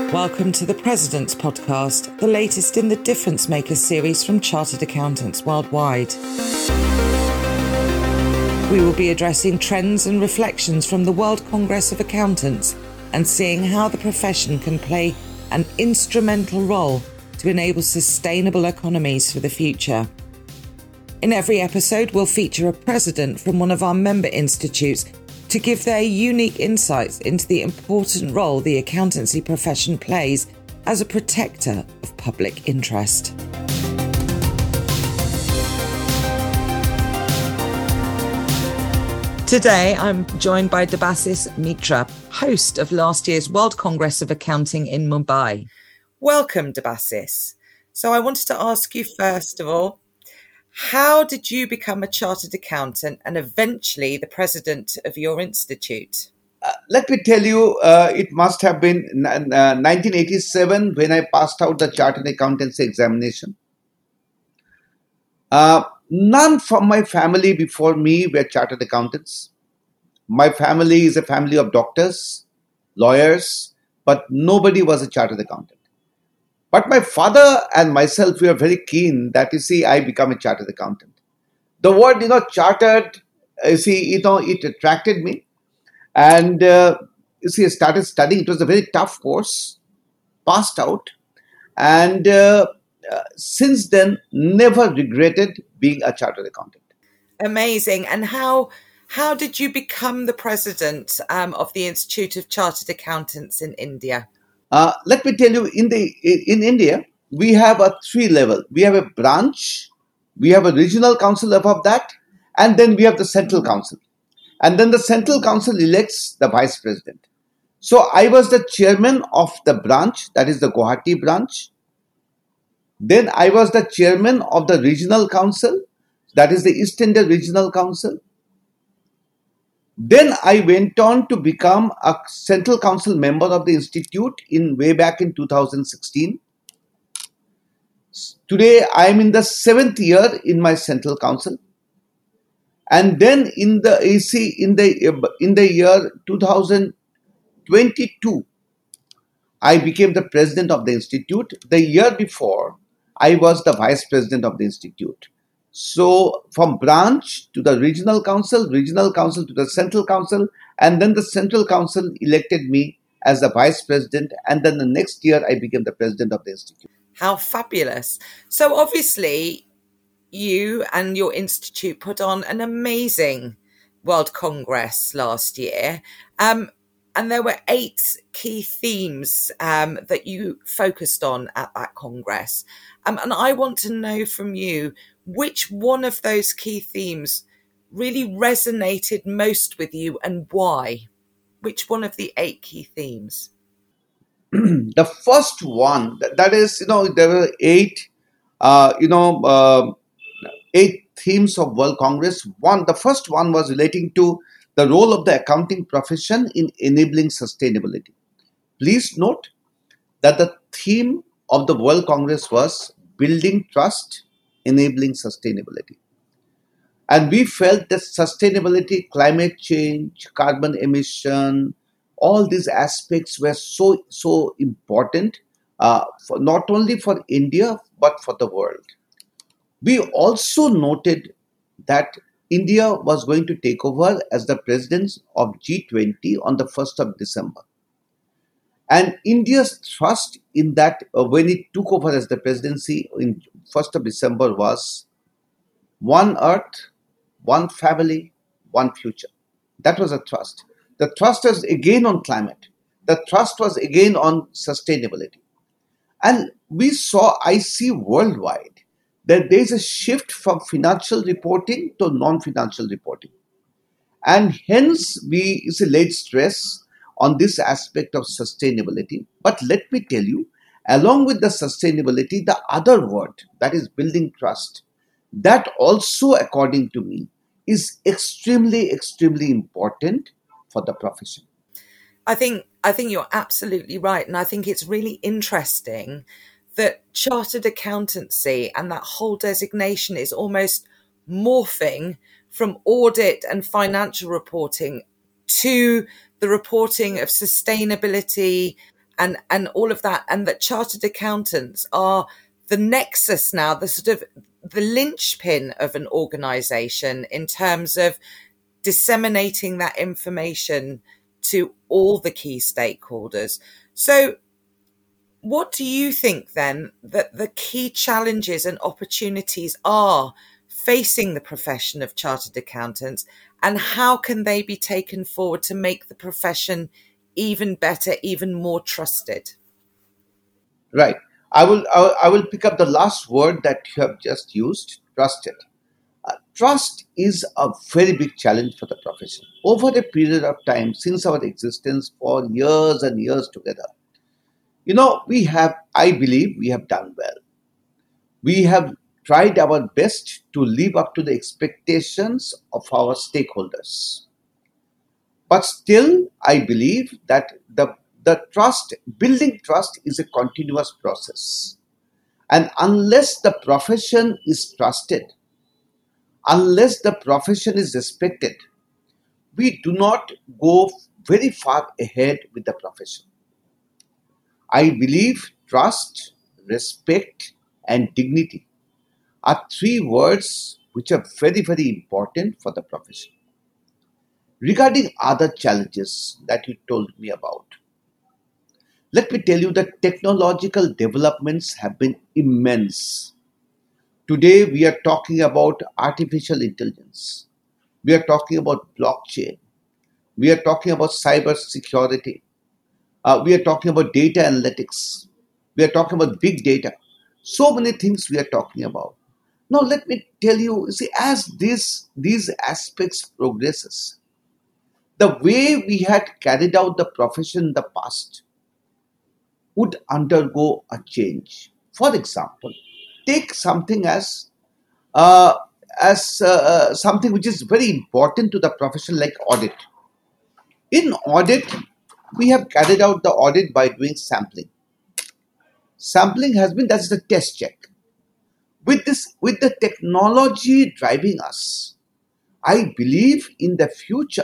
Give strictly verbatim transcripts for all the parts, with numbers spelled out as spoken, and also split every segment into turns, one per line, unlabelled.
Welcome to the President's Podcast, the latest in the Difference Maker series from Chartered Accountants Worldwide. We will be addressing trends and reflections from the World Congress of Accountants and seeing how the profession can play an instrumental role to enable sustainable economies for the future. In every episode, we'll feature a president from one of our member institutes to give their unique insights into the important role the accountancy profession plays as a protector of public interest. Today, I'm joined by Debashis Mitra, host of last year's World Congress of Accounting in Mumbai. Welcome, Debashis. So I wanted to ask you, first of all, how did you become a chartered accountant and eventually the president of your institute?
Uh, let me tell you, uh, it must have been uh, nineteen eighty-seven when I passed out the chartered accountancy examination. Uh, none from my family before me were chartered accountants. My family is a family of doctors, lawyers, but nobody was a chartered accountant. But my father and myself, we are very keen that, you see, I become a chartered accountant. The word, you know, chartered, you see, you know, it attracted me. And, uh, you see, I started studying. It was a very tough course, passed out. And uh, uh, since then, never regretted being a chartered accountant.
Amazing. And how how did you become the president um, of the Institute of Chartered Accountants in India?
Uh, let me tell you, in the in India, we have a three level. We have a branch, we have a regional council above that, and then we have the central council. And then the central council elects the vice president. So I was the chairman of the branch, that is the Guwahati branch. Then I was the chairman of the regional council, that is the East India Regional Council. Then I went on to become a Central Council member of the Institute in way back in two thousand sixteen. Today I am in the seventh year in my Central Council. And then in the A C in the in the year two thousand twenty-two, I became the president of the Institute. The year before, I was the vice president of the Institute. So from branch to the regional council, regional council to the central council, and then the central council elected me as the vice president. And then the next year I became the president of the institute.
How fabulous. So obviously you and your institute put on an amazing World Congress last year. Um, and there were eight key themes um, that you focused on at that Congress. Um, and I want to know from you, which one of those key themes really resonated most with you and why? Which one of the eight key themes?
The first one, that is, you know, there were eight, uh, you know, uh, eight themes of World Congress. One, the first one was relating to the role of the accounting profession in enabling sustainability. Please note that the theme of the World Congress was building trust, enabling sustainability. And we felt that sustainability, climate change, carbon emission, all these aspects were so, so important, uh, for not only for India, but for the world. We also noted that India was going to take over as the president of G twenty on the first of December. And India's thrust in that, uh, when it took over as the presidency in first of December, was one earth, one family, one future. That was a thrust. The thrust was again on climate. The thrust was again on sustainability. And we saw, I see worldwide, that there is a shift from financial reporting to non-financial reporting. And hence we laid stress on this aspect of sustainability. But let me tell you, along with the sustainability, the other word, that is building trust, that also, according to me, is extremely, extremely important for the profession.
I think I think you're absolutely right. And I think it's really interesting that chartered accountancy and that whole designation is almost morphing from audit and financial reporting to the reporting of sustainability and and all of that, and that chartered accountants are the nexus now, the sort of the linchpin of an organization in terms of disseminating that information to all the key stakeholders. So what do you think then that the key challenges and opportunities are facing the profession of chartered accountants, and how can they be taken forward to make the profession even better, even more trusted?
Right. I will, I will I will pick up the last word that you have just used, trusted. Uh, trust is a very big challenge for the profession. Over a period of time, since our existence for years and years together, you know, we have, I believe, we have done well. We have tried our best to live up to the expectations of our stakeholders. But still, I believe that the, the trust, building trust is a continuous process. And unless the profession is trusted, unless the profession is respected, we do not go very far ahead with the profession. I believe trust, respect, and dignity are three words which are very, very important for the profession. Regarding other challenges that you told me about, let me tell you that technological developments have been immense. Today, we are talking about artificial intelligence. We are talking about blockchain. We are talking about cyber security. Uh, we are talking about data analytics. We are talking about big data. So many things we are talking about. Now, let me tell you, see, as this, these aspects progresses, the way we had carried out the profession in the past would undergo a change. For example, take something as uh, as uh, something which is very important to the profession, like audit. In audit, we have carried out the audit by doing sampling. Sampling has been, that's the test check. With this, with the technology driving us, I believe in the future,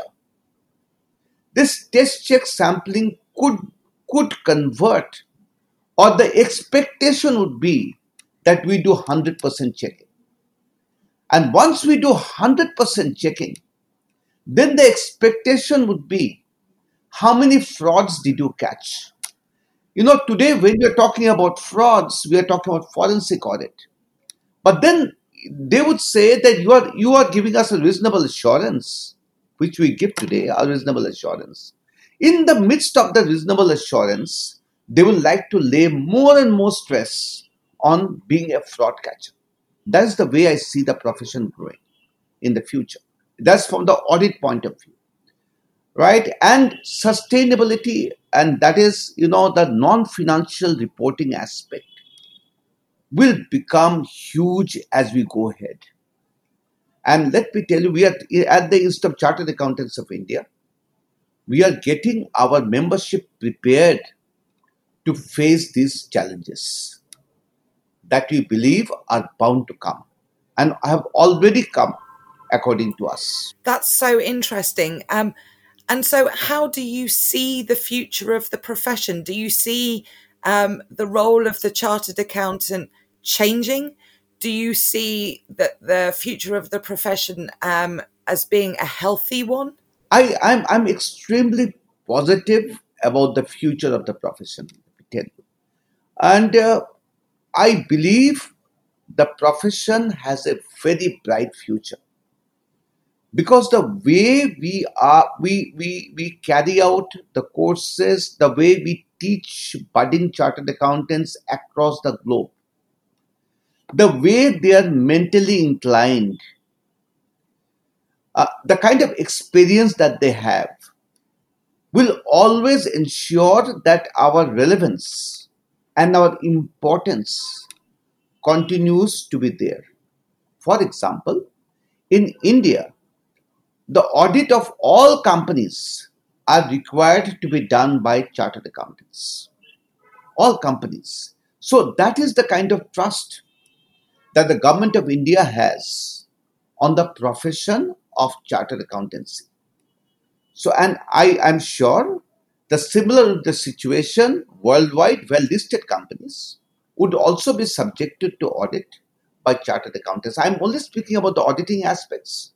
this test check sampling could could convert, or the expectation would be that we do one hundred percent checking. And once we do one hundred percent checking, then the expectation would be, how many frauds did you catch? You know, today when we are talking about frauds, we are talking about forensic audit. But then they would say that you are you are giving us a reasonable assurance, which we give today, a reasonable assurance. In the midst of the reasonable assurance, they will like to lay more and more stress on being a fraud catcher. That's the way I see the profession growing in the future. That's from the audit point of view, right? And sustainability, and that is, you know, the non-financial reporting aspect will become huge as we go ahead. And let me tell you, we are at the Institute of Chartered Accountants of India. We are getting our membership prepared to face these challenges that we believe are bound to come and have already come, according to us.
That's so interesting. Um, and so how do you see the future of the profession? Do you see um, the role of the chartered accountant changing? Do you see that the future of the profession um, as being a healthy one?
I, I'm, I'm extremely positive about the future of the profession, let me tell you. And uh, I believe the profession has a very bright future, because the way we are we, we we carry out the courses, the way we teach budding chartered accountants across the globe, the way they are mentally inclined, uh, the kind of experience that they have will always ensure that our relevance and our importance continues to be there. For example, in India, the audit of all companies are required to be done by chartered accountants. All companies. So that is the kind of trust that the government of India has on the profession of chartered accountancy. So, and I am sure The similar the situation worldwide where listed companies would also be subjected to audit by chartered accountants. I'm only speaking about the auditing aspects.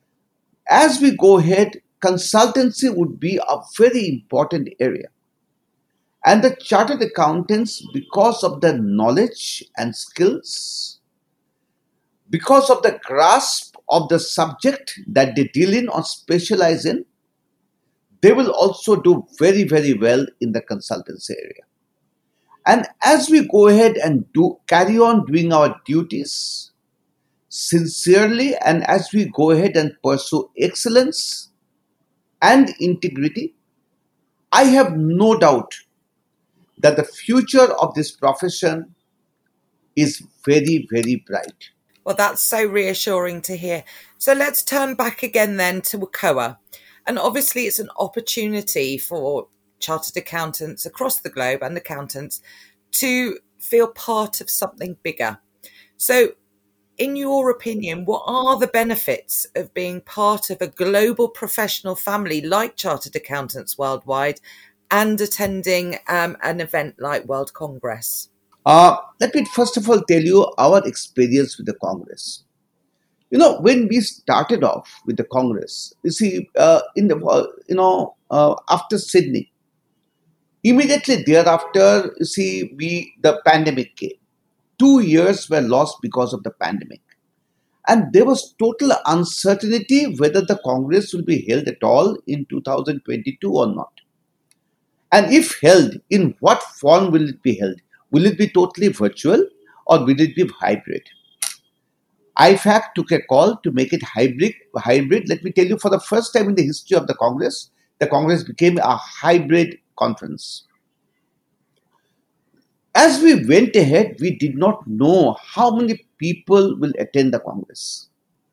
As we go ahead, consultancy would be a very important area. And the chartered accountants, because of their knowledge and skills, because of the grasp of the subject that they deal in or specialize in, they will also do very, very well in the consultancy area. And as we go ahead and do carry on doing our duties sincerely, and as we go ahead and pursue excellence and integrity, I have no doubt that the future of this profession is very, very bright.
Well, that's so reassuring to hear. So let's turn back again then to WCOA. And obviously, it's an opportunity for chartered accountants across the globe and accountants to feel part of something bigger. So, in your opinion, what are the benefits of being part of a global professional family like Chartered Accountants Worldwide and attending um, an event like World Congress?
Uh, let me first of all tell you our experience with the Congress. You know, when we started off with the Congress, you see, uh, in the uh, you know uh, after Sydney, immediately thereafter, you see, we the pandemic came. Two years were lost because of the pandemic, and there was total uncertainty whether the Congress will be held at all in two thousand twenty-two or not. And if held, in what form will it be held? Will it be totally virtual or will it be hybrid? I FAC took a call to make it hybrid. Hybrid. Let me tell you, for the first time in the history of the Congress, the Congress became a hybrid conference. As we went ahead, we did not know how many people will attend the Congress.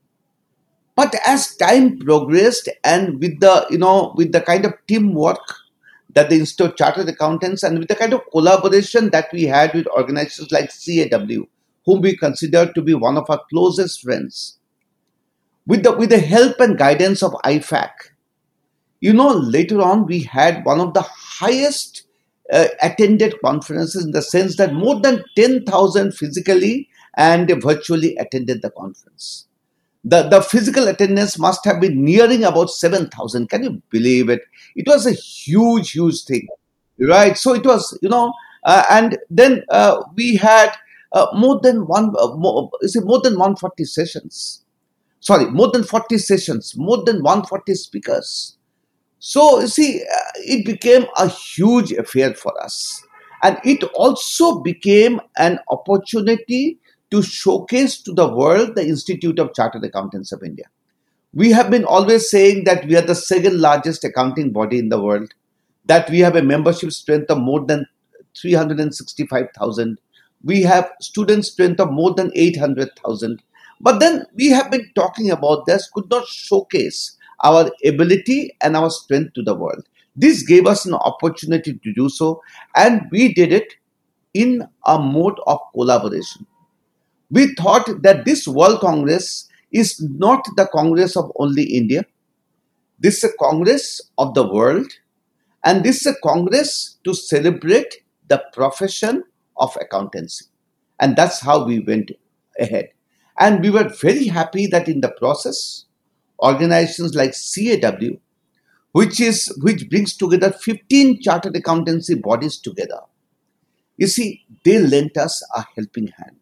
But as time progressed, and with the you know with the kind of teamwork that the Institute of Chartered Accountants, and with the kind of collaboration that we had with organizations like C A W, whom we consider to be one of our closest friends, with the with the help and guidance of I FAC, you know, later on we had one of the highest uh, attended conferences, in the sense that more than ten thousand physically and virtually attended the conference. The, the physical attendance must have been nearing about seven thousand. Can you believe it? It was a huge, huge thing, right? So it was, you know, uh, and then uh, we had uh, more than one, uh, more, is it more than one hundred forty sessions. Sorry, more than forty sessions, more than one hundred forty speakers. So, you see, uh, it became a huge affair for us. And it also became an opportunity to showcase to the world the Institute of Chartered Accountants of India. We have been always saying that we are the second largest accounting body in the world, that we have a membership strength of more than three hundred sixty-five thousand. We have student strength of more than eight hundred thousand. But then we have been talking about this, could not showcase our ability and our strength to the world. This gave us an opportunity to do so, and we did it in a mode of collaboration. We thought that this World Congress is not the Congress of only India. This is a Congress of the world, and this is a Congress to celebrate the profession of accountancy. And that's how we went ahead. And we were very happy that in the process, organizations like C A W, which is which brings together fifteen chartered accountancy bodies together, you see, they lent us a helping hand.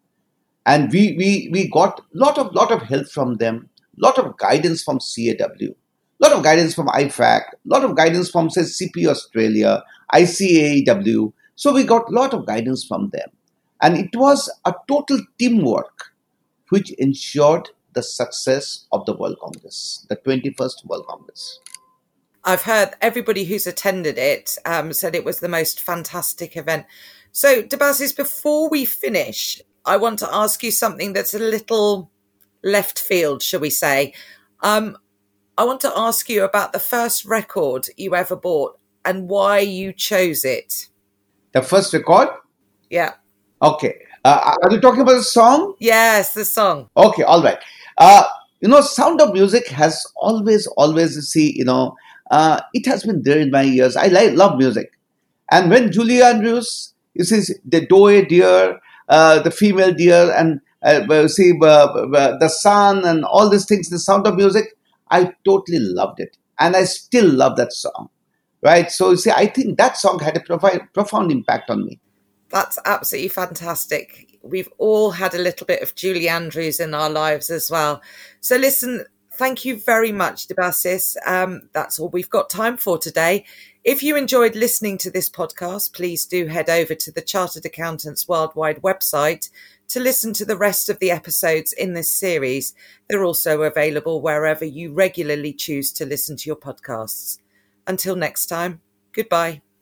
And we we we got lot of lot of help from them, lot of guidance from C A W, lot of guidance from I FAC, lot of guidance from, say, C P Australia, I C A E W. So we got lot of guidance from them, and it was a total teamwork which ensured the success of the World Congress, the twenty-first World Congress.
I've heard everybody who's attended it um, said it was the most fantastic event. So, Debasys, before we finish, I want to ask you something that's a little left field, shall we say. Um, I want to ask you about the first record you ever bought and why you chose it.
The first record?
Yeah.
Okay. Uh, are you talking about the song?
Yes, the song.
Okay, all right. Uh, you know, Sound of Music has always, always, you see, you know, uh, it has been there in my ears. I like, love music. And when Julie Andrews, you see the doe deer, uh, the female deer, and uh, well, see uh, uh, the sun and all these things, the sound of music, I totally loved it. And I still love that song. Right. So, you see, I think that song had a profi- profound impact on me.
That's absolutely fantastic. We've all had a little bit of Julie Andrews in our lives as well. So listen, thank you very much, Debasys. Um, that's all we've got time for today. If you enjoyed listening to this podcast, please do head over to the Chartered Accountants Worldwide website to listen to the rest of the episodes in this series. They're also available wherever you regularly choose to listen to your podcasts. Until next time, goodbye.